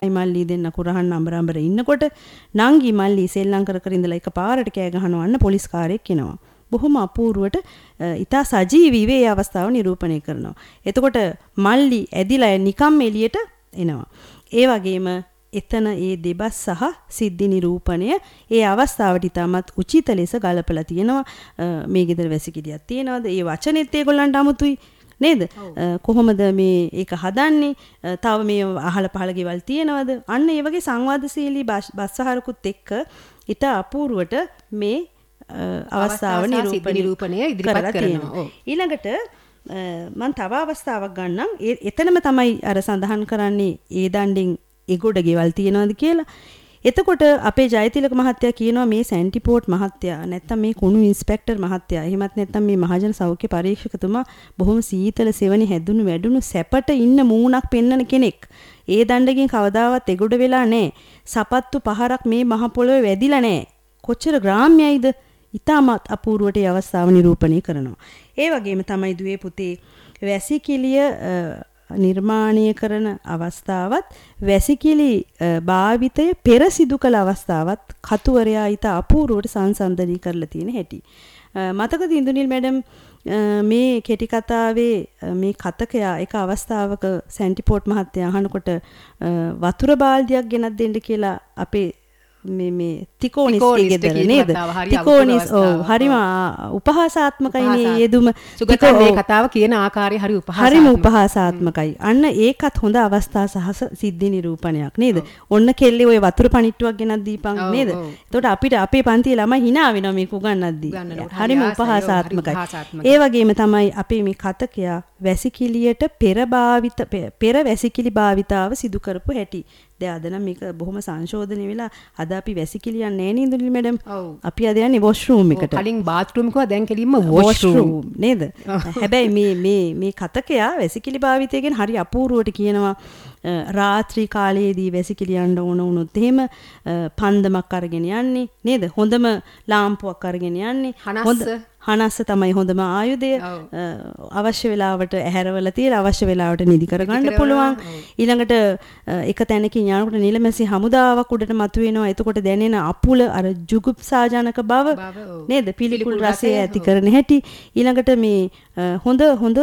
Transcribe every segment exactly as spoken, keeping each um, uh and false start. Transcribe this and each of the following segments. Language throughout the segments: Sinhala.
මල්ලි දෙන්න කුරහන් අඹර අඹර ඉන්නකොට නංගි මල්ලි සෙල්ලම් කර කර ඉඳලා එකපාරට කෑ ගහනවා අන්න පොලිස් කාර්යයක් එනවා. බොහොම අපූර්වට ඊටා සජීවීව ඒ අවස්ථාව නිරූපණය කරනවා. එතකොට මල්ලි ඇදිලා නිකම් එළියට එනවා. ඒ වගේම එතන ඒ දෙබස් සහ සිද්ධි නිරූපණය ඒ අවස්ථාවට ඉතාමත් උචිත ලෙස ගලපලා තියෙනවා. මේ ගෙදර වැසිකිළියක් තියෙනවද? ඒ වචනෙත් ඒගොල්ලන්ට අමුතුයි නේද? කොහොමද මේ ඒක හදන්නේ? තව මේ අහල පහල ගෙවල් තියෙනවද? අන්න ඒ වගේ සංවාදශීලී බස්සහරකුත් එක්ක ඉතා අපූර්වට මේ අවස්ථාව නිරූපණය ඉදිරිපත් කරනවා. ඊළඟට මම තව අවස්ථාවක් ගන්නම්. එතනම තමයි අර සඳහන් කරන්නේ ඒ දණ්ඩෙන් ඒගොඩ ගෙවල් තියනවාද කියලා. එතකොට අපේ ජයතිලක මහත්තයා කියනවා මේ සැන්ටිපෝට් මහත්තයා නැත්තම් මේ කුණු ඉන්ස්පෙක්ටර් මහත්තයා එහෙමත් නැත්තම් මේ මහජන සෞඛ්‍ය පරීක්ෂකතුමා බොහොම සීතල සෙවණි හැදුණු වැඩුණු සැපට ඉන්න මූණක් පෙන්නන කෙනෙක්. ඒ දණ්ඩකින් කවදාවත් ඒගොඩ වෙලා නැහැ. සපත්තු පහරක් මේ මහ පොළොවේ වැදිලා නැහැ. කොච්චර ග්‍රාම්‍යයිද? ඉතාමත් අපූර්වට ඒ අවස්ථාව නිරූපණය කරනවා. ඒ වගේම තමයි දුවේ පුතේ වැසිකිළිය නිර්මාණය කරන අවස්ථාවත් වැසිකිලි භාවිතය පෙර සිදු කළ අවස්ථාවත් කතුවරයා ඊට අපූර්වට සංසන්දනය කරලා තියෙන හැටි. මතකද ඉන්දුනිල් මැඩම් මේ කෙටි කතාවේ මේ කතකයා එක අවස්ථාවක සැන්ටිපෝට් මහත්තයා අහනකොට වතුර බාල්දියක් ගෙනත් දෙන්න කියලා අපේ මේ මේ තිකෝනිස් ගෙදර නේද? තිකෝනිස් ඔව් හරිම උපහාසාත්මකයි මේ යෙදුම. සුගත මේ කතාව කියන ආකාරය හරි උපහාසාත්මකයි. හරිම උපහාසාත්මකයි. අන්න ඒකත් හොඳ අවස්ථා සහ සිද්ධි නිරූපණයක් නේද? ඔන්න කෙල්ලේ ඔය වතුර පණිට්ටුවක් ගෙනත් දීපන් නේද? එතකොට අපිට අපේ පන්තියේ ළමයි hina වෙනවා මේක උගන්වද්දී. හරිම උපහාසාත්මකයි. ඒ වගේම තමයි අපේ මේ කතකයා වැසිකිළියට පෙර භාවිත පෙර වැසිකිලි භාවිතාව සිදු කරපු හැටි. දැන් අද නම් මේක බොහොම සංශෝධනය වෙලා අද අපි වැසිකිලි යන්නේ නැහැ නේද ඉන්දුනිල් මැඩම්? අපි අද යන්නේ වොෂ්රූම් එකට. කලින් බාත්රූම් කිව්වා දැන් කෙලින්ම වොෂ්රූම් නේද? හැබැයි මේ මේ මේ කතකයා වැසිකිලි භාවිතය ගැන හරි අපූර්වට කියනවා. රාත්‍රී කාලයේදී වැසිකිලි යන්න ඕන වුණොත් එහෙම පන්දමක් අරගෙන යන්නේ නේද? හොඳම ලාම්පුවක් අරගෙන යන්නේ. හනස්ස හනස්ස තමයි හොඳම ආයුධය. අවශ්‍ය වෙලාවට ඇහැරවල තියලා අවශ්‍ය වෙලාවට නිදි කරගන්න පුළුවන්. ඊළඟට එක තැනකින් යනකොට නිලමැසි හමුදාවක් උඩට මතුවෙනවා. එතකොට දැනෙන අපුල අර ජුගුප්සාජනක බව නේද? පිළිකුල් රසය ඇති කරන හැටි. ඊළඟට මේ හොඳ හොඳ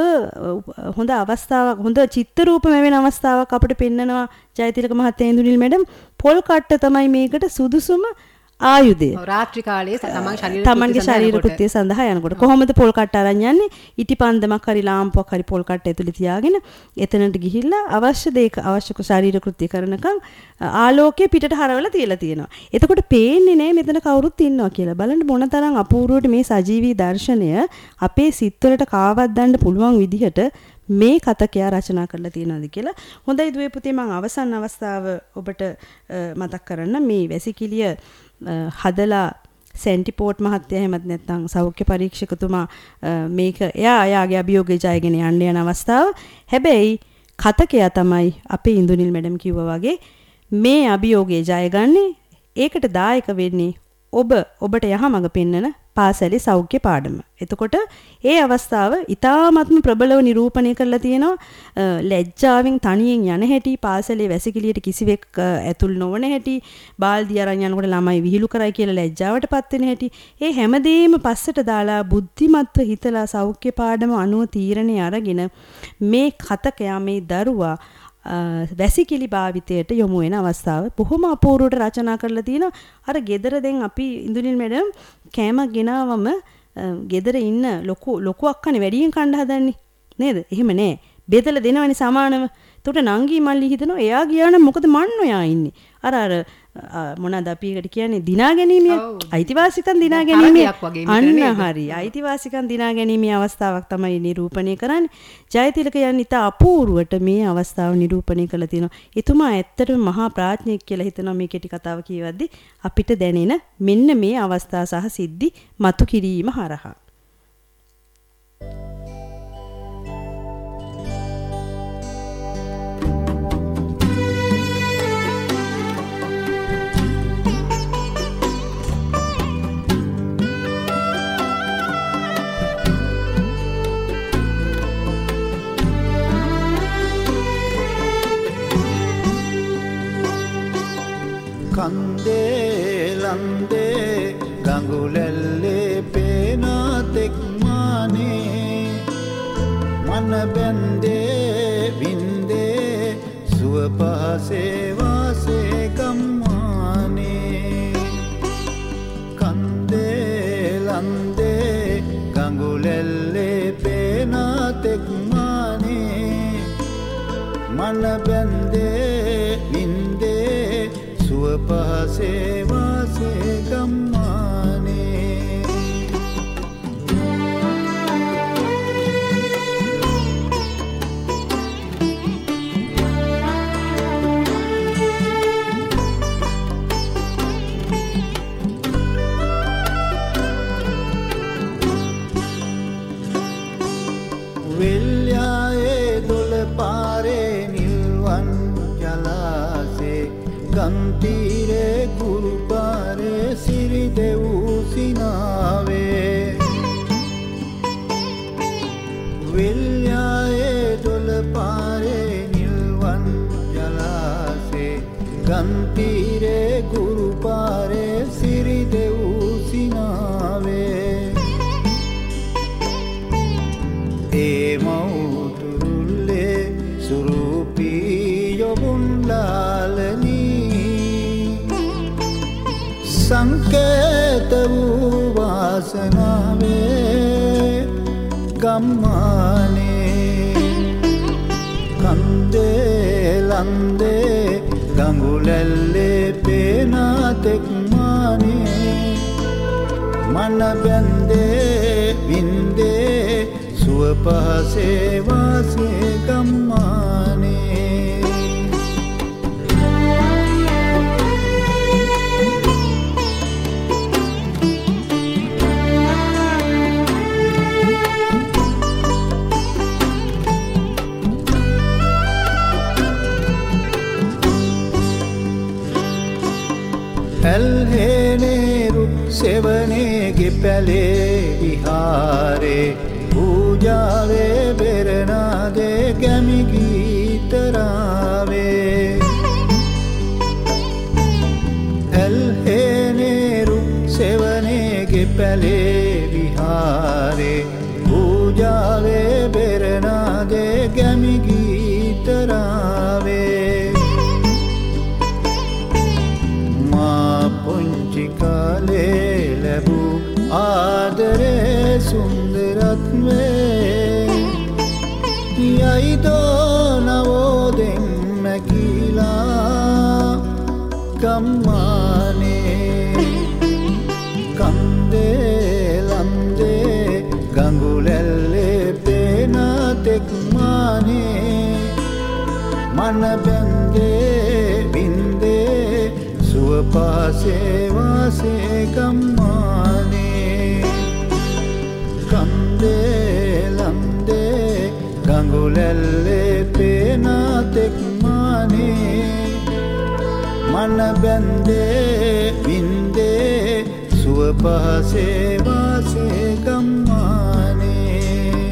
හොඳ අවස්ථාවක් හොඳ චිත්ත රූප ලැබෙන අවස්ථාවක් අපිට පෙන්නනවා ජයතිලක මහත්තයා ඉන්දුනිල් මැඩම්. පොල් කට්ට තමයි මේකට සුදුසුම ආයුධය. රාත්‍රී කාලයේ තමන් ශරීර තමන්ගේ ශරීර කෘත්‍ය සඳහා යනකොට කොහොමද පොල් කට්ට අරන් යන්නේ? ඉටි පන්දමක් හරි ලාම්පුවක් හරි පොල් කට්ට ඇතුලේ තියාගෙන එතනට ගිහිල්ලා අවශ්‍ය දෙයක අවශ්‍ය ශරීර කෘත්‍ය කරනකම් ආලෝකය පිටට හරවලා තියලා තියෙනවා. එතකොට පේන්නේ නෑ මෙතන කවුරුත් ඉන්නවා කියලා. බලන්න මොනතරම් අපූර්වවට මේ සජීවී දර්ශනය අපේ සිත්වලට කාවත් දාන්න පුළුවන් විදිහට මේ කතකයා රචනා කරලා තියෙනවාද කියලා. හොඳයි දුවේ පුතේ මම අවසන් අවස්ථාව ඔබට මතක් කරන්න. මේ වැසිකිළිය හදලා සැන්ටිපෝට් මහත්තයා එහෙමත් නැත්නම් සෞඛ්‍ය පරීක්ෂකතුමා මේක එයා එයාගේ අභියෝගය ජයගෙන යන්න යන අවස්ථාව. හැබැයි කතකයා තමයි අපේ ඉන්දුනිල් මැඩම් කිව්වා වගේ මේ අභියෝගය ජයගන්නේ. ඒකට දායක වෙන්නේ ඔබ ඔබට යහමඟ පෙන්නන පාසලේ සෞඛ්‍ය පාඩම. එතකොට ඒ අවස්ථාව ඉතාමත්ම ප්‍රබලව නිරූපණය කරලා තියෙනවා. ලැජ්ජාවෙන් තනියෙන් යන හැටි, පාසලේ වැසිකිළියට කිසිවෙක් ඇතුල් නොවන හැටි, බාල්දිය අරන් යනකොට ළමයි විහිළු කරයි කියලා ලැජ්ජාවටපත් වෙන හැටි. ඒ හැමදේම පස්සට දාලා බුද්ධිමත්ව හිතලා සෞඛ්‍ය පාඩම අනුව තීරණය අරගෙන මේ කතකයා මේ දරුවා වැසිකිලි භාවිතයට යොමු වෙන අවස්ථාව බොහොම අපූර්වට රචනා කරලා තියෙනවා. අර ගෙදර දැන් අපි ඉන්දුනිල් මැඩම් කෑමක් ගෙනාවම ගෙදර ඉන්න ලොකු ලොකු අක්කනේ වැඩියෙන් කන්න හදන්නේ නේද? එහෙම නෑ. බෙදලා දෙනවනේ සමානව. එතකොට නංගි මල්ලි හිතනවා එයා ගියා නම් මොකද මන් ඔයා ඉන්නේ. අර අර මොනවාද අපි එකට කියන්නේ දිනා ගැනීම අයිතිවාසිකම් දිනා ගැනීම අන්න හරි අයිතිවාසිකම් දිනා ගැනීමේ අවස්ථාවක් තමයි නිරූපණය කරන්නේ. ජයතිලක යන්නේ ඉතා අපූර්වට මේ අවස්ථාව නිරූපණය කළා තියෙනවා. එතුමා ඇත්තටම මහා ප්‍රඥෙක් කියලා හිතනවා මේ කෙටි කතාව කියවද්දි අපිට දැනෙන මෙන්න මේ අවස්ථා සහ සිද්ධි මතු කිරීම හරහා. කන්දේ ලන්දේ ගඟුලැල්ලේ පේනා තෙක්මානේ මන බැන්දේ වින්දේ සුව පහසේ වාසේ ගම්මානේ කන්දේ ලන්දේ ගඟුලැල්ලේ පේනා තෙක්මානේ මන බැන්දේ වින්දේ සුව පහසේ වාසේ ගම්මානේ වෙල්යායේ දොළ පාරේ නිල්වන් ජලාසේ ගන්තීරේ කුරුපාරේ සිරි දෙවූ සිනාවේ වෙල්යායේ දොළ පාරේ නිල්වන් ජලාසේ ගන්තීරේ කුරුපාරේ සිරි දෙවූ සිනාවේ ඒ මෞතුරුල්ලේ සුරූපී යොබුන්ලාලනී සංකේත වූ වාසනාවේ ගම්මානේ කන්දේ ලන්දේ ගඟුලැල්ලේ පේනා තෙක්මානේ මන බැන්දේ වින්දේ සුව පහසේ වාසේ ගම්මානේ ඇල්හේනේරු සෙවනේගේ පැලේ විහාරේ පූජාවේ බෙරනාදේ ගැමි ගීතරාවේ ඇල්හේනේරු සෙවනේගේ පැලේ විහාරේ පූජාවේ බෙරනාදේ ගැමි ගීතරාවේ මා පුංචි කාලේ ලැබූ ආදරේ සුන්දරත්වේ යයිදෝ නවෝදෙන් මැකිලා ගම්මානේ කන්දේ ලන්දේ ගඟුලැල්ලේ පේනා තෙක්මානේ මන බැන්දේ වින්දේ සුව පහසේ වාසේ ගම්මානේ කන්දේ ලන්දේ ගඟුලැල්ලේ පේනා තෙක්මානේ මන බැන්දේ වින්දේ සුව පහසේ වාසේ ගම්මානේ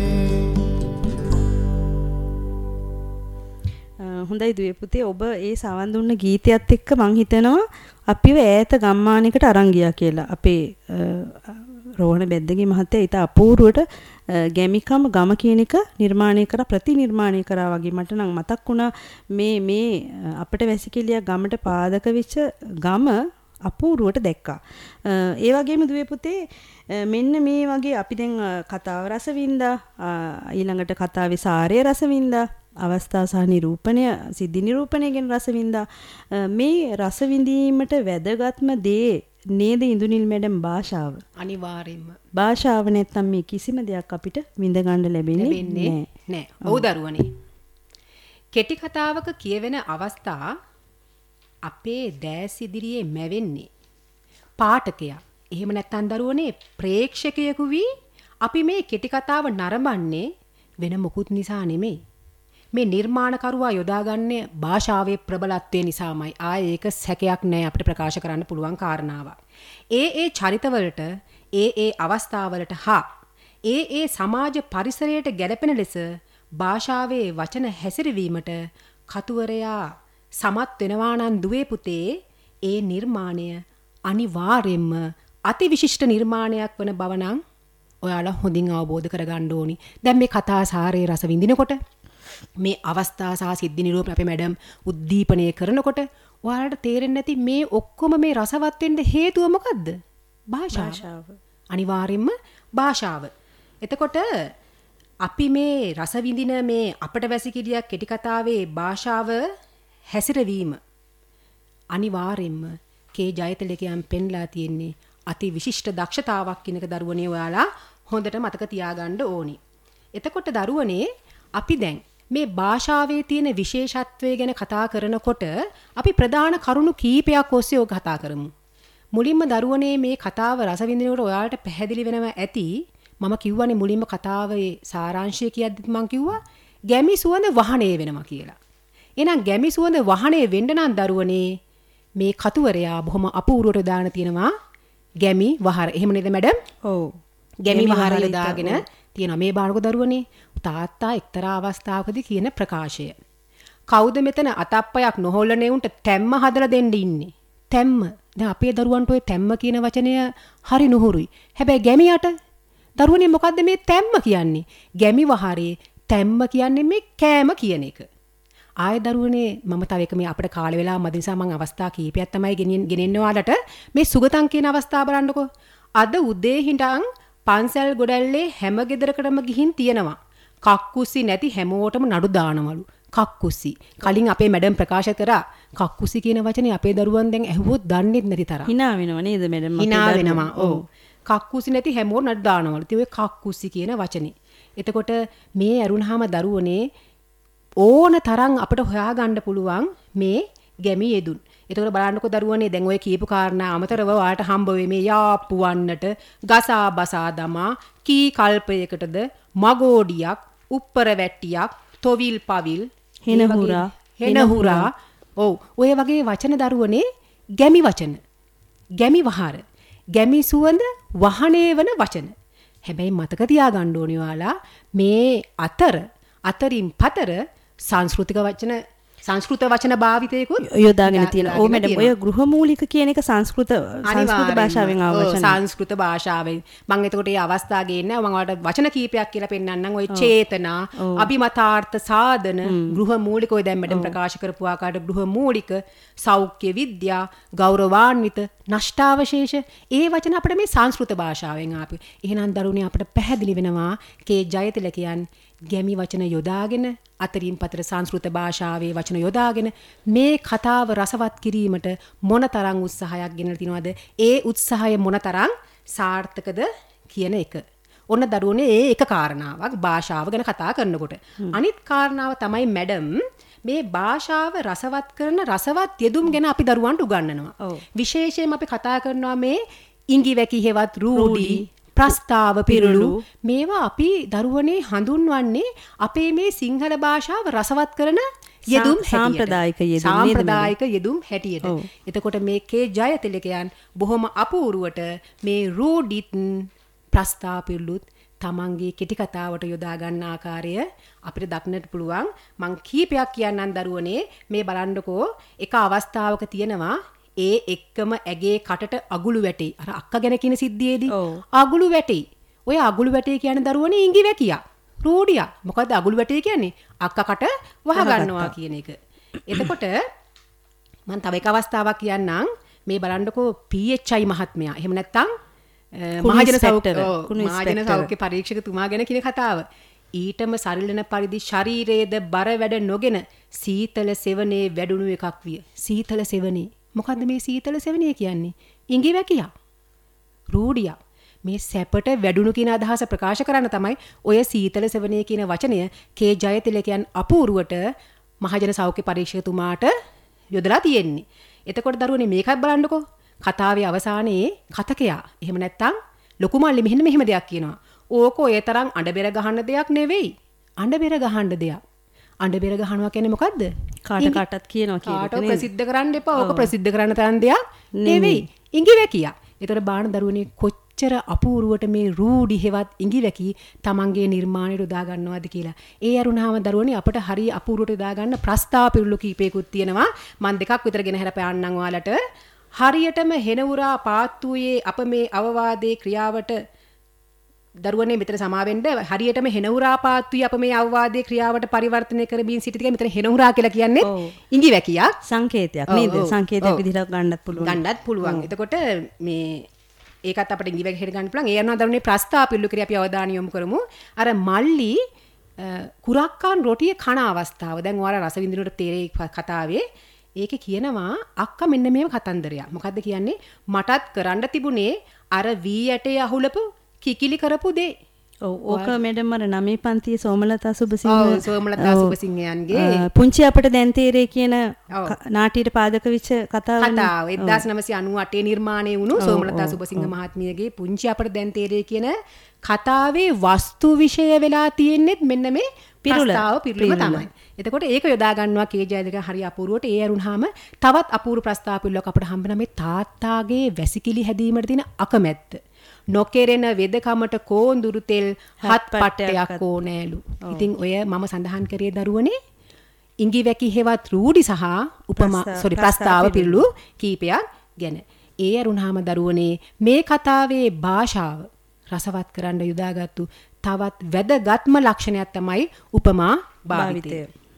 හොඳයි දුවේ පුතේ ඔබ ඒ සවන් දුන්න ගීතයත් එක්ක මං හිතනවා අපිව ඈත ගම්මානයකට අරන් ගියා කියලා. අපේ රෝහණ බෙද්දගේ මහත්තයා ඊට අපූර්වට ගැමිකම ගම කියන එක නිර්මාණය කරා ප්‍රතිනිර්මාණය කරා වගේ මට නම් මතක් වුණා මේ මේ අපිට වැසිකිළිය ගමට පාදක වෙච්ච ගම අපූර්වට දැක්කා. ඒ වගේම දුවේ පුතේ මෙන්න මේ වගේ අපි දැන් කතාව රස වින්දා ඊළඟට කතාවේ සාරය රස වින්දා අවස්ථා සහ නිරූපණය සිද්ධි නිරූපණය ගැන රස වින්දා මේ රස විඳීමට වැදගත්ම දේ නේද ඉඳුනිල් මැඩම් භාෂාව අනිවාර්යෙන්ම භාෂාව නැත්තම් මේ කිසිම දෙයක් අපිට විඳ ගන්න ලැබෙන්නේ නැහැ නෑ ඔව් දරුවනේ කෙටි කතාවක කියවෙන අවස්ථා අපේ දැස් ඉදිරියේ මැවෙන්නේ පාඨකයා එහෙම නැත්නම් දරුවනේ ප්‍රේක්ෂකයෙකු වී අපි මේ කෙටි කතාව නරඹන්නේ වෙන මොකුත් නිසා නෙමෙයි මේ නිර්මාණකරුවා යොදාගන්නේ භාෂාවේ ප්‍රබලත්වය නිසාමයි. ආයේ ඒක සැකයක් නෑ අපිට ප්‍රකාශ කරන්න පුළුවන් කාරණාවක්. ඒ ඒ චරිතවලට ඒ ඒ අවස්ථාවලට හා ඒ ඒ සමාජ පරිසරයට ගැලපෙන ලෙස භාෂාවේ වචන හැසිරවීමට කතුවරයා සමත් වෙනවා නම් දුවේ පුතේ ඒ නිර්මාණය අනිවාර්යෙන්ම අතිවිශිෂ්ට නිර්මාණයක් වන බව නම් ඔයාලා හොඳින් අවබෝධ කරගන්න ඕනි. දැන් මේ කතා සාරේ රස විඳිනකොට මේ අවස්ථා සහ සිද්ධි නිරූපණ අපේ මැඩම් උද්දීපනය කරනකොට ඔයාලට තේරෙන්නේ නැති මේ ඔක්කොම මේ රසවත් වෙන්න හේතුව මොකද්ද? භාෂාව. අනිවාර්යෙන්ම භාෂාව. එතකොට අපි මේ රස විඳින මේ අපට වැසිකිළියක් කෙටි කතාවේ භාෂාව හැසිරවීම අනිවාර්යෙන්ම කේ ජයතිලකයන් පෙන්ලා තියෙන්නේ අති විශිෂ්ට දක්ෂතාවක් කිනක දරුවනේ ඔයාලා හොඳට මතක තියාගන්න ඕනි. එතකොට දරුවනේ අපි දැන් මේ භාෂාවේ තියෙන විශේෂත්වය ගැන කතා කරනකොට අපි ප්‍රධාන කරුණු කීපයක් ඔස්සේ ඔය කතා කරමු. මුලින්ම දරුවනේ මේ කතාව රස විඳිනකොට ඔයාලට පැහැදිලි වෙනවා ඇති. මම කිව්වනේ මුලින්ම කතාවේ සාරාංශය කියද්දිත් මම කිව්වා ගැමි සුවඳ වහණේ වෙනවා කියලා. එහෙනම් ගැමි සුවඳ වහණේ වෙන්න නම් දරුවනේ මේ කතුවරයා බොහොම අපූර්වට දාන තියෙනවා ගැමි වහර. එහෙම නේද මැඩම්? ඔව්. ගැමි වහර යොදාගෙන තියෙනවා. මේ බානක දරුවනේ තාත්තා එක්තරා අවස්ථාවකදී කියන ප්‍රකාශය. කවුද මෙතන අතප්පයක් නොහොල්ලනේ උන්ට තැම්ම හදලා දෙන්න ඉන්නේ? තැම්ම. දැන් අපේ දරුවන්ට ওই තැම්ම කියන වචනය හරි නුහුරුයි. හැබැයි ගැමියට දරුවනේ මොකද්ද මේ තැම්ම කියන්නේ? ගැමි වහරේ තැම්ම කියන්නේ මේ කෑම කියන එක. ආය දරුවනේ මම තව එක මේ අපිට කාල වෙලා මදි නිසා මම අවස්ථා කීපයක් තමයි ගෙනෙන්න ඔයාලට මේ සුගතං කියන අවස්ථාව බලන්නකෝ. අද උදේ හිටන් පන්සල් ගොඩැල්ලේ හැම ගෙදරකටම ගිහින් තියෙනවා. කක්කුස්සි නැති හැමෝටම නඩු දානවලු. කක්කුස්සි. කලින් අපේ මැඩම් ප්‍රකාශ කරා කක්කුස්සි කියන වචනේ අපේ දරුවන් දැන් ඇහුවොත් දන්නේ නැති තරම්. hina වෙනව නේද මැඩම්? hina වෙනවා. ඔව්. කක්කුස්සි නැති හැමෝම නඩු දානවලු. ඉතින් ඔය කක්කුස්සි කියන වචනේ. එතකොට මේ ඇරුණාම දරුවනේ ඕන තරම් අපිට හොයාගන්න පුළුවන් මේ ගැමි යෙදුන්. එතකොට බලන්නකො දරුවනේ දැන් ඔය කියපු කාරණා අමතරව ඔයාලට හම්බ වෙයි මේ යාප්පු වන්නට ගසා බසා දමා කී කල්පයකටද මගෝඩියක් උප්පර වැට්ටියක් තොවිල් පවිල් හෙනහුරා හෙනහුරා ඔව් ඔය වගේ වචන දරුවනේ ගැමි වචන ගැමි වහර ගැමි සුවඳ වහනේ වන වචන. හැබැයි මතක තියාගන්න ඕනේ ඔයාලා මේ අතර අතරින් පතර සංස්කෘතික වචන සංස්කෘත වචන භාවිතයකුත් යොදාගෙන තියෙනවා. ඔව් මැඩම් ඔය ගෘහමූලික කියන එක සංස්කෘත සංස්කෘත භාෂාවෙන් ආව වචන. සංස්කෘත භාෂාවෙන් මම එතකොට මේ අවස්ථාව ගේන්නේ මම ඔයාලට වචන කීපයක් කියලා පෙන්නන්නම්. ඔය චේතනා, අභිමතාර්ථ සාධන, ගෘහමූලික ඔය දැන් මැඩම් ප්‍රකාශ කරපු ආකාරයට ගෘහමූලික, සෞඛ්‍ය විද්‍යා, ගෞරවාන්විත, නෂ්ටාවශේෂ ඒ වචන අපිට මේ සංස්කෘත භාෂාවෙන් ආපු. එහෙනම් දරුවනේ අපිට පැහැදිලි වෙනවා කේ ජයතිලකයන් ගැමි වචන යොදාගෙන අතරින් පතර සංස්කෘත භාෂාවේ වචන යොදාගෙන මේ කතාව රසවත් කිරීමට මොනතරම් උත්සාහයක් ගෙනලා තිනවද? ඒ උත්සාහය මොනතරම් සාර්ථකද කියන එක. ඔන්න දරුවනේ ඒ එක කාරණාවක් භාෂාව ගැන කතා කරනකොට. අනිත් කාරණාව තමයි මැඩම් මේ භාෂාව රසවත් කරන රසවත් යෙදුම් ගැන අපි දරුවන්ට උගන්වනවා. විශේෂයෙන්ම අපි කතා කරනවා මේ ඉඟි වැකි හේවත් රූඩි ප්‍රස්තාව පිරුළු මේවා අපි දරුවනේ හඳුන්වන්නේ අපේ මේ සිංහල භාෂාව රසවත් කරන යෙදුම් සාම්ප්‍රදායික යෙදුම් සාම්ප්‍රදායික යෙදුම් හැටියට. එතකොට මේ කේ ජයතිලකයන් බොහොම අපූර්වට මේ රූඩිත් ප්‍රස්තාව පිරුළුත් තමන්ගේ කෙටි කතාවට යොදා ගන්න ආකාරය අපිට දක්නට පුළුවන්. මං කීපයක් කියන්නම් දරුවනේ මේ බලන්නකෝ එක අවස්ථාවක තියෙනවා ඒ එක්කම ඇගේ කටට අගුළු වැටේ. අර අක්ක ගැන කියන සිද්ධියේදී අගුළු වැටේ. ඔය අගුළු වැටේ කියන්නේ දරුවනේ ඉඟි වැකියා. රෝඩියා. මොකද්ද අගුළු වැටේ කියන්නේ? අක්කකට වහ ගන්නවා කියන එක. එතකොට මම තව එක අවස්ථාවක් කියන්නම්. මේ බලන්නකෝ පී එච් ආයි මහත්මයා. එහෙම නැත්නම් මහජන සෞඛ්‍ය මහජන සෞඛ්‍ය පරීක්ෂකතුමා ගැන කියන කතාව. ඊටම සරිලන පරිදි ශරීරයේද බර වැඩ නොගෙන සීතල සෙවනේ වැඩුණු එකක් විය. සීතල සෙවනේ මොකද්ද මේ සීතල සෙවණිය කියන්නේ? ඉඟි වැකියා. රූඩියා. මේ සැපට වැඩුණු කියන අදහස ප්‍රකාශ කරන්න තමයි ඔය සීතල සෙවණිය කියන වචනය කේ ජයතිලකයන් අපූර්වට මහජන සෞඛ්‍ය පරීක්ෂකතුමාට යොදලා තියෙන්නේ. එතකොට දරුවනේ මේකත් බලන්නකෝ. කතාවේ අවසානයේ කතකයා. එහෙම නැත්තම් ලොකු මල්ලි මෙහෙම මෙහෙම දෙයක් කියනවා. ඕක ඔය තරම් අඬබෙර ගහන්න දෙයක් නෙවෙයි. අඬබෙර ගහන්න දෙයක්. අඬබෙර ගහනවා කියන්නේ මොකද්ද? කාට කාටත් කියනවා කියන එක නේද? ප්‍රසිද්ධ කරන්න එපා. ඕක ප්‍රසිද්ධ කරන්න තරම් දෙයක් නෙවෙයි. ඉඟි වැකියා. ඒතර බාන දරුවනේ කොච්චර කොච්චර අපූර්වට මේ රූඩි හෙවත් ඉඟිවැකි තමන්ගේ නිර්මාණයට උදා ගන්නවද කියලා. ඒ අරුණාම දරුවනේ අපිට හරිය අපූර්වට උදා ගන්න ප්‍රස්තාව පිළිලු කීපයකුත් තියෙනවා. මම දෙකක් විතර ගෙන හැරපෑන්නම් ඔයාලට. හරියටම හෙනවුරා පාත්තුයේ අප මේ අවවාදයේ ක්‍රියාවට දරුවනේ මෙතන සමාවෙන්න හරියටම හෙනවුරා පාත්තුයේ අප මේ අවවාදයේ ක්‍රියාවට පරිවර්තනය කරමින් සිටිතික මෙතන හෙනවුරා කියලා කියන්නේ ඉඟිවැකියක් සංකේතයක් නේද? සංකේතයක් විදිහට ගන්නත් පුළුවන්. ගන්නත් පුළුවන්. එතකොට මේ ඒකත් අපිට ඉඟිවැකි හෙට ගන්න පුළුවන්. ඒ අනුව දරුවනේ ප්‍රස්තාව පිළිලු කිරිය අපි අවධානය යොමු කරමු. අර මල්ලි කුරක්කාන් රොටිය කන අවස්ථාව. දැන් ඔයාලා රස විඳිනකොට තේරෙයි කතාවේ. ඒකේ කියනවා අක්කා මෙන්න මේව කතන්දරයක්. මොකද්ද කියන්නේ? මටත් කරන්න තිබුණේ අර වී ඇටේ අහුලපු කිකිලි කරපු දේ. ඔව් ඕක මැඩම් අර නවයේ පන්තියේ සෝමලතා සුබසිංහ ඔව් සෝමලතා සුබසිංහයන්ගේ පුංචි අපිට දැන් තේරේ කියන නාට්‍යයට පාදක වෙච්ච කතාව කතාව එක්දාස් නවසිය අනූ අටේ නිර්මාණය වුණු සෝමලතා සුබසිංහ මහත්මියගේ පුංචි අපිට දැන් තේරේ කියන කතාවේ වස්තු විෂය වෙලා තියෙන්නේ මෙන්න මේ ප්‍රස්තාව පිළිම තමයි. එතකොට ඒක යොදා ගන්නවා කේ ජයදක හරි අපූර්වට. ඒ අරුණාම තවත් අපූර්ව ප්‍රස්තාව පිළිලක් අපිට හම්බෙන මේ තාත්තාගේ වැසිකිලි හැදීමට තියෙන අකමැත්ත. නොකෙරෙන වෙදකමට කෝඳුරු තෙල් හත් පට්ටයක් ඕනෑලු. ඉතින් ඔය මම සඳහන් කරේ දරුවනේ ඉඟිවැකි හෙවත් රූඩි සහ උපමා සෝරි ප්‍රස්තාව පිළිලු කීපයක් ගැන. ඒ අරුණාම දරුවනේ මේ කතාවේ භාෂාව රසවත් කරන්න යොදාගත්තු තවත් වැදගත්ම ලක්ෂණයක් තමයි උපමා භාවිතය.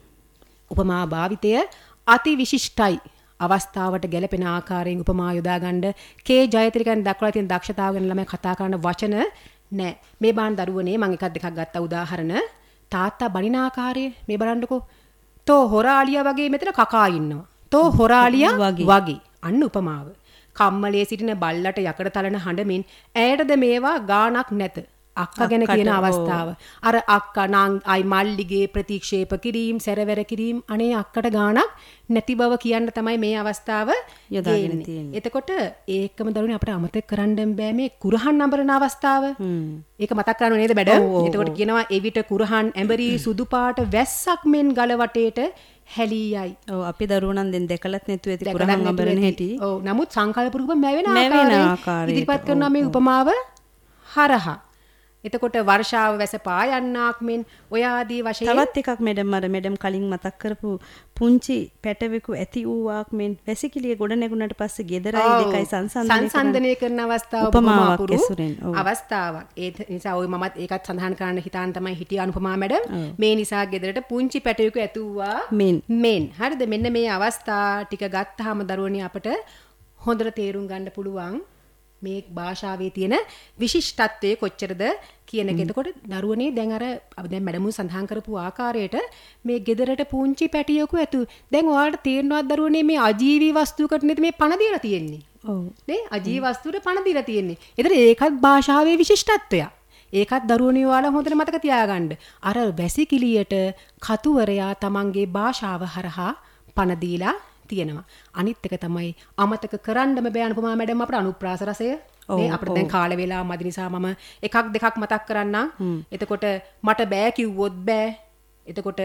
උපමා භාවිතය අති විශිෂ්ටයි. අවස්ථාවට ගැලපෙන ආකාරයෙන් උපමා යොදා ගන්න කේ ජයතිරිකන් දක්වලා තියෙන දක්ෂතාව ගැන ළමයි කතා කරන වචන නෑ. මේ බාන් දරුවනේ මම එකක් දෙකක් ගත්ත උදාහරණ. තාත්තා බණින ආකාරය මේ බලන්නකෝ. තෝ හොරාලියා වගේ මෙතන කකා ඉන්නවා. තෝ හොරාලියා වගේ. අන්න උපමාව. කම්මලේ සිටින බල්ලට යකඩ තලන හඬමින් ඇයටද මේවා ගාණක් නැත. අක්කා ගැන කියන අවස්ථාව. අර අක්කා නං අයි මල්ලිගේ ප්‍රතික්ෂේප කිරීම, සැරවැර කිරීම අනේ අක්කට ගාණක් නැති බව කියන්න තමයි මේ අවස්ථාව යොදාගෙන තියෙන්නේ. එතකොට ඒකම දරුවනේ අපිට අමතක කරන්න බෑ මේ කුරහන් නඹරන අවස්ථාව. ඒක මතක් කරගන්න නේද බඩ? එතකොට කියනවා එවිට කුරහන් ඇඹරි සුදු පාට වැස්සක් මෙන් ගල වටේට හැලී යයි. ඔව් අපි දරුවෝ නම් දැන් දැකලත් නැතුව ඇති කුරහන් නඹරන හැටි. ඔව් නමුත් සංකල්ප රූප මැවෙන ආකාරය ඉදිරිපත් කරනවා මේ උපමාව හරහා. එතකොට වර්ෂාව වැස පායන්නාක් මෙන් ඔය ආදී වශයෙන් තවත් එකක් මැඩම් අර මැඩම් කලින් මතක් කරපු පුංචි පැටවෙකු ඇති වූවක් මෙන් වැසිකිළිය ගොඩ නැගුණාට පස්සේ ගෙදරයි දෙකයි සංසන්දනය සංසන්දනය කරන අවස්ථාව උපමාවක් ඇසුරෙන් අවස්ථාවක්. ඒ නිසා ඔය මමත් ඒකත් සඳහන් කරන්න හිතාන තමයි හිටිය අනුපමා මැඩම්. මේ නිසා ගෙදරට පුංචි පැටවෙකු ඇති වූවා මෙන් මෙන් හරිද? මෙන්න මේ අවස්ථා ටික ගත්තාම දරුවනේ අපිට හොඳට තේරුම් ගන්න පුළුවන් මේ භාෂාවේ තියෙන විශිෂ්ටත්වය කොච්චරද කියන එක. එතකොට දරුවනේ දැන් අර අපි දැන් මැඩම් සඳහන් කරපු ආකාරයට මේ ගෙදරට පුංචි පැටියෙකු ඇතු. දැන් ඔයාලට තේරෙනවද දරුවනේ මේ අජීවී වස්තුවකට නේද මේ පණ දීලා තියෙන්නේ? ඔව්. නේ අජීවී වස්තුවට පණ දීලා තියෙන්නේ. ඒතර ඒකත් භාෂාවේ විශිෂ්ටත්වයක්. ඒකත් දරුවනේ ඔයාලා හොඳට මතක තියාගන්න. අර වැසිකිළියට කතුවරයා තමන්ගේ භාෂාව හරහා පණ දීලා තියෙනවා. අනිත් එක තමයි අමතක කරන්නම බෑ අනුපමා මැඩම් අපේ අනුප්‍රාස රසය. මේ අපිට දැන් කාල වේලාව මදි නිසා මම එකක් දෙකක් මතක් කරන්නම්. එතකොට මට බෑ කිව්වොත් බෑ. එතකොට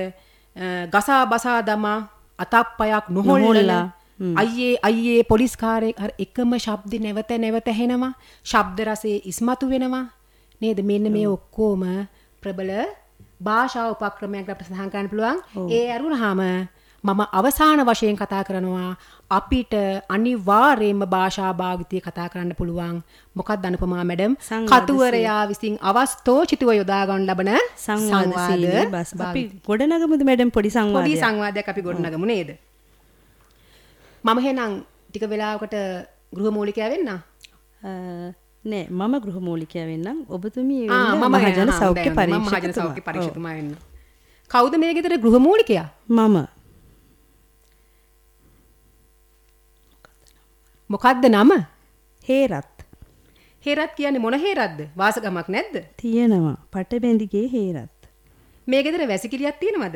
ගසා බසා දමා අතප්පයක් නොහොල්ලලා අයියේ අයියේ පොලිස් කාර්යයක් හර එකම ශබ්ද නැවත නැවත ඇහෙනවා. ශබ්ද රසයේ ඉස්මතු වෙනවා. නේද? මෙන්න මේ ඔක්කොම ප්‍රබල භාෂා උපක්‍රමයක් අපිට සඳහන් කරන්න පුළුවන්. ඒ අරුණාම මම අවසාන වශයෙන් කතා කරනවා අපිට අනිවාර්යයෙන්ම භාෂා භාවිතය කතා කරන්න පුළුවන්. මොකක්ද අනුපමා මැඩම්? කතුවරයා විසින් අවස්තෝචිතව යොදා ගන්න ලබන සංවාද අපි ගොඩනගමුද මැඩම් පොඩි සංවාදයක්? පොඩි සංවාදයක් අපි ගොඩනගමු නේද? මම එහෙනම් ටික වෙලාවකට ගෘහමූලිකයා වෙන්න. නෑ මම ගෘහමූලිකයා වෙන්නම්. ඔබතුමී වෙන්න මහජන සෞඛ්‍ය පරීක්ෂකතුමා. මම මහජන සෞඛ්‍ය පරීක්ෂකතුමා වෙන්න. කවුද මේ ගෙදර ගෘහමූලිකයා? මම. මොකද්ද නම? හේරත්. හේරත් කියන්නේ මොන හේරත්ද? වාසගමක් නැද්ද? තියෙනවා. පටබැඳිගේ හේරත්. මේ ගෙදර වැසිකිළියක් තියෙනවද?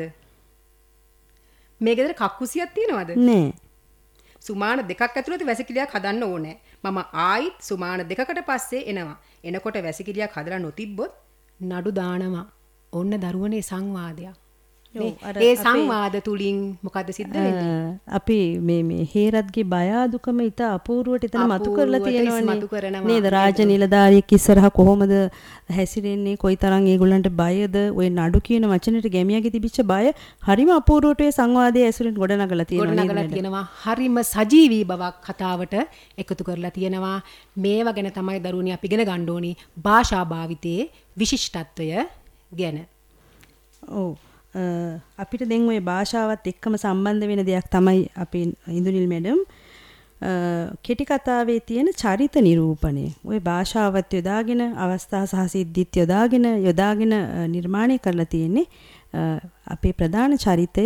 මේ ගෙදර කක්කුසියක් තියෙනවද? නෑ. සුමාන දෙකක් ඇතුළත වැසිකිළියක් හදන්න ඕනේ. මම ආයිත් සුමාන දෙකකට පස්සේ එනවා. එනකොට වැසිකිළියක් හදලා නොතිබ්බොත් නඩු දානවා. ඔන්න දරුවනේ සංවාදයක්. ඒ සංවාද තුලින් මොකද සිද්ධ වෙන්නේ? අපි මේ මේ හේරත්ගේ බය අදුකම ඊට අපූර්වට එතන මතු කරලා තියෙනවනේ නේද? රාජ නිලධාරියෙක් ඉස්සරහා කොහොමද හැසිරෙන්නේ, කොයිතරම් ඒගොල්ලන්ට බයද, ওই නඩු කියන වචනෙට ගැමියාගේ තිබිච්ච බය හරිම අපූර්වට ඒ සංවාදයේ ඇසුරෙන් ගොඩනගලා තියෙනවා නේද? ගොඩනගලා තියෙනවා. හරිම සජීවී බවක් කතාවට එකතු කරලා තියෙනවා. මේවා ගැන තමයි දරුවනි අපි ඉගෙන ගන්න ඕනි භාෂා භාවිතයේ විශිෂ්ටත්වය ගැන. ඔව්. අපිට දැන් ওই භාෂාවත් එක්කම සම්බන්ධ වෙන දෙයක් තමයි අපි ඉන්දුනිල් මැඩම් කෙටි කතාවේ තියෙන චරිත නිරූපණය. ওই භාෂාවත් යොදාගෙන අවස්ථා සහ සිද්ධිත් යොදාගෙන යොදාගෙන නිර්මාණය කරලා තියෙන්නේ අපේ ප්‍රධාන චරිතය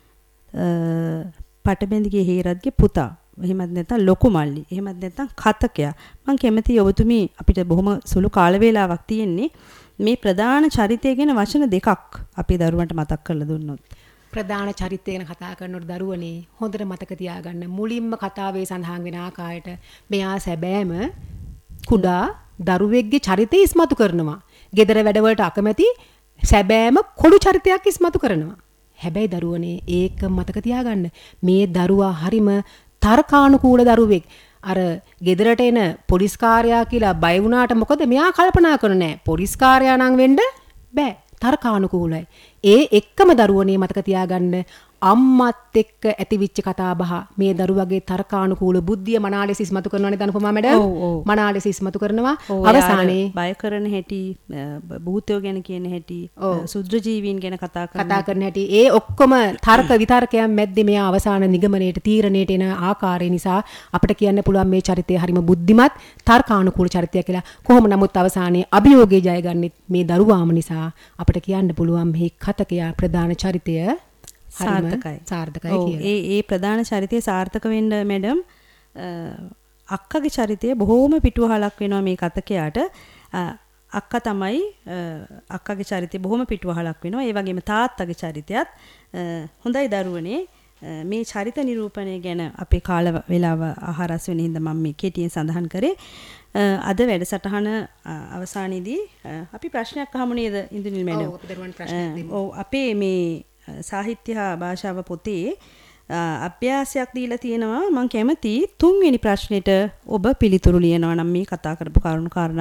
පටබැඳිගේ හේරත්ගේ පුතා. එහෙමත් නැත්නම් ලොකු මල්ලි. එහෙමත් නැත්නම් කතකයා. මම කැමතියි ඔබතුමී අපිට බොහොම සුළු කාල වේලාවක් තියෙන්නේ මේ ප්‍රධාන චරිතය ගැන වචන දෙකක් අපේ දරුවන්ට මතක් කරලා දුන්නොත්. ප්‍රධාන චරිතය ගැන කතා කරනකොට දරුවනේ හොඳට මතක තියාගන්න මුලින්ම කතාවේ සඳහන් වෙන ආකාරයට මෙයා සැබෑම කුඩා දරුවෙක්ගේ චරිතය ඉස්මතු කරනවා. ගෙදර වැඩවලට අකමැති සැබෑම කොළු චරිතයක් ඉස්මතු කරනවා. හැබැයි දරුවනේ ඒක මතක තියාගන්න මේ දරුවා හරිම තර්කානුකූල දරුවෙක්. අර ගෙදරට එන පොලිස් කාර්යයා කියලා බය වුණාට මොකද මෙයා කල්පනා කරන්නේ නැහැ. පොලිස් කාර්යයා නම් වෙන්න බෑ. තර්කානුකූලයි. ඒ එක්කම දරුවනේ මතක තියාගන්න අම්මත් එක්ක ඇතිවිච්ච කතා බහ මේ දරුවගේ තර්කානුකූල බුද්ධිය මනාලෙස ඉස්මතු කරනවානේ දනුපමා මැඩම්. මනාලෙස ඉස්මතු කරනවා. අවසානයේ බය කරන හැටි, භූතයෝ ගැන කියන හැටි, සුද්ධ ජීවීන් ගැන කතා කරන කතා කරන හැටි ඒ ඔක්කොම තර්ක විතර්කයන් මැද්දේ මෙයා අවසාන නිගමනයේට තීරණයට එන ආකාරය නිසා අපිට කියන්න පුළුවන් මේ චරිතය හරිම බුද්ධිමත් තර්කානුකූල චරිතයක් කියලා. කොහොම නමුත් අවසානයේ අභියෝගයේ ජයගන්නෙත් මේ දරුවාම නිසා අපිට කියන්න පුළුවන් මේ කතකයා ප්‍රධාන චරිතය සාර්ථකයි සාර්ථකයි කියලා. ඒ ඒ ප්‍රධාන චරිතය සාර්ථක වෙන්න මැඩම් අක්කගේ චරිතය බොහොම පිටුවහලක් වෙනවා මේ කතකයාට. අක්කා තමයි අක්කගේ චරිතය බොහොම පිටුවහලක් වෙනවා. ඒ වගේම තාත්තගේ චරිතයත් හොඳයි දරුවනේ. මේ චරිත නිරූපණය ගැන අපේ කාල වේලාව ආහාරස් වෙන හින්දා මම මේ කෙටියෙන් සඳහන් කරේ. අද වැඩසටහන අවසානයේදී අපි ප්‍රශ්නයක් අහමු නේද ඉන්දුනිල් මැඩම්? ඔව් අපි දරුවන් ප්‍රශ්නයක් දෙමු. ඔව් අපේ මේ සාහිත්‍ය හා භාෂාව පොතේ අභ්‍යාසයක් දීලා තියෙනවා. මම කැමති තුන්වෙනි ප්‍රශ්නෙට ඔබ පිළිතුරු ලියනවා නම් මේ කතා කරපු කරුණු කාරණා